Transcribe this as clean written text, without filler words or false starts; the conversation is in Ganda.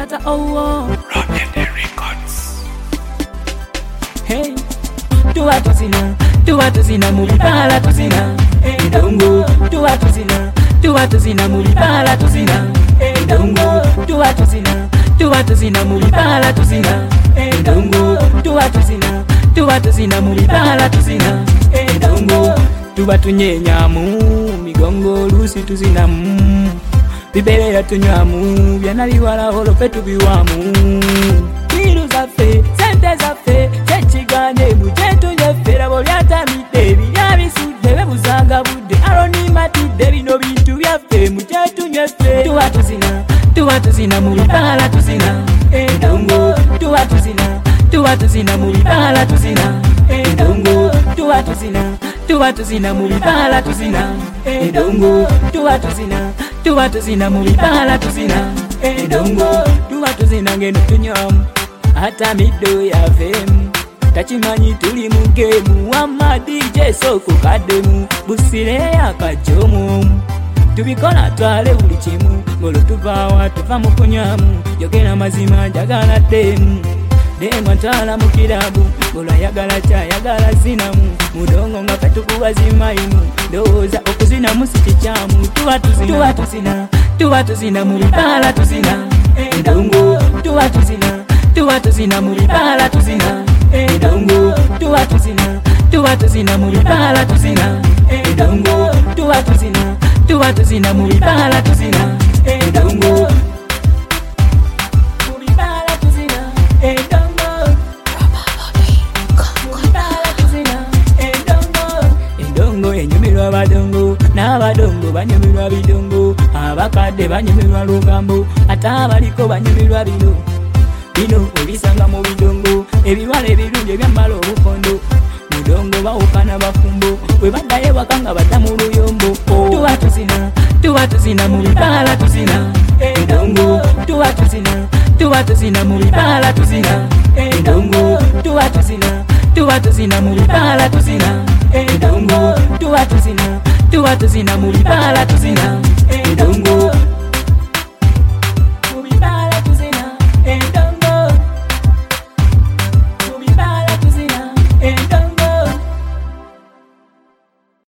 tata oh Rocket Records. hey tuwa tuzina mulipala tuzina edongo tuwa tuzina mulipala tuzina edongo tuwa tuzina mulipala tuzina edongo tuwa tuzina mulipala tuzina edongo tuba tunyenyamu migongo lusi tuzinamu bibelera tunywamu byana biwala olope tubiwamu kiru zaffe sente zaffe kyekigane mujetunyeffera bolyatamidde byabisudde bebuzanga budde alonimatidde bino bintu byaffe mujetunyeffe tuwa tuzina mu bibala tuzina endongo tuwa tuzina mu bibala tuzina endongo tuwa tuzina mu bibala tuzina endongo tuwa tuzina mu bibala tuzina endongo tuwa tuzina ngeno tunywamu hata middo yavemu tachimanyi tuli mu gemu wama DJ soko kademu busire yakajomu tubikola twale buli kimu ngolo tuva mu kunywamu yogera mazima njagala demu atwala mu kirabu ngolo ayagala kyayagala zinamu mudongo nga katukuwazimayimu ndowooza okuzinamu si kikyamu tuwa tuzina mu bibala tuzina endongo tuwa tuzina mu bibala tuzina endongo tuwa tuzina mu bibala tuzina endongo tuwa tuzina mu bibala tuzina endongo mu bibala tuzina endongo mu bibala tuzina endongo enyumirwa badongo n'abadongo banyumirwa bidongo abakadde banyumirwa lugambo ate abaliko banyumirwa bino obisanga mu bidongo ebiwala ebirungi ebyamala obukondo mudongo bawukana bafumbo bwe baddayo bakanga badda mu luyombo tuwa tuzina mu bibala tuzina endongo tuwa tuzina mu bibala tuzina endongo tuwa tuzina mu bibala tuzina endongo tuwa tuzina mu bibala tuzina endongo